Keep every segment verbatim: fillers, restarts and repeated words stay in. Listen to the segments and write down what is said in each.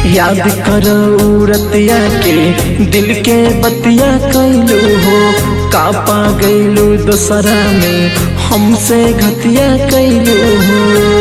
याद करो रतिया के दिल के बतिया कैलू हो, कापा गैलू दोसरा में हमसे घतिया कैलू हो।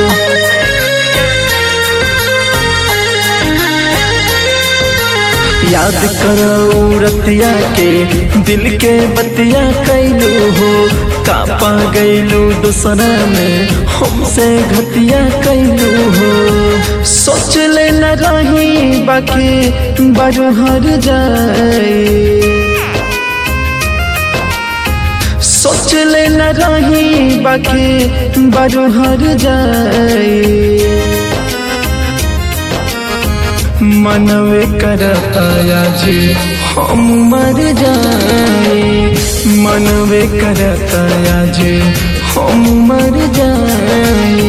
याद करो रतिया के दिल के बतिया कैलू हो, कापा गैलू दोसरा में हमसे घतिया कैलू हो। सोच ले न रही बाकी बड़ हर जाए, सोच ले न रही बाकी बड़ हर जाए। मनवे करता जे हम मर जाए, मनवे करता जे हम मर जाए।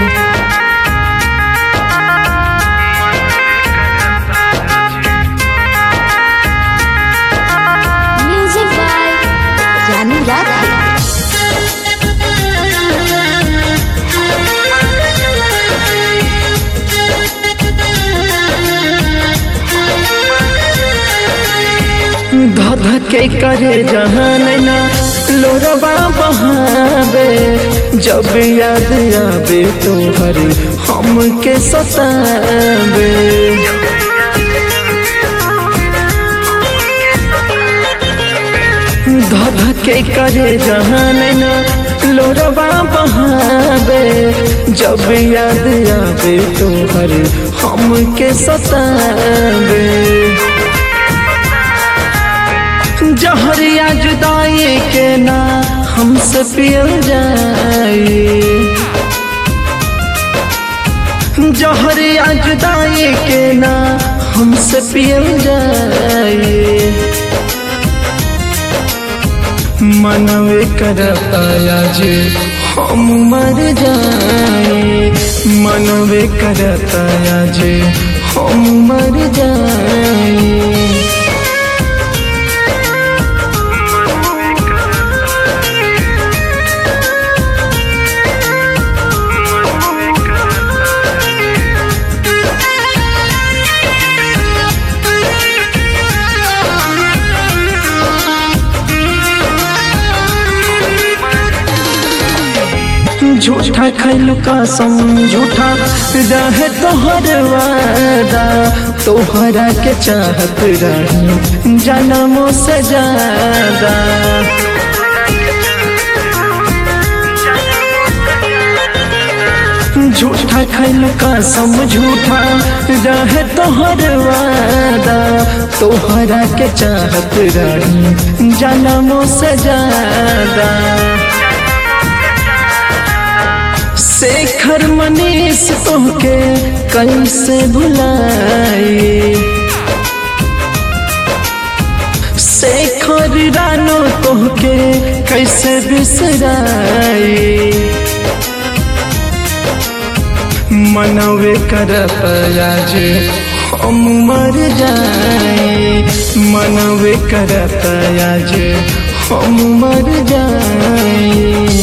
Music by Rani Radhe. धध के करे जहान ना लोरबा बहावे, जब याद आवे तोहर हमके सतावे। धध के करे जहान ना लोरबा बहावे, जब याद आवे तोहर हमके सतावे। जहरिया जुदाई के ना हमसे पियल जाए, जहरिया जुदाई के ना हमसे पियल जाए। मनवे करता जे हम मर जाए, मनवे करता जे हम मर जाए। झूठा खैलू कसम झूठा रहे तोहर वादा, तोहरा के चाहत रही जन्मों से ज्यादा। झूठा खैलू कसम झूठा रहे तोहर वादा, तोहरा के चाहत रही जन्मों से ज्यादा। शेखर मनीष तोहके कैसे भुलाए, शेखर रानो तोहके कैसे बिसराए। मनवे करता जे हम मर जाए, मनवे करता जे हम मर जाए।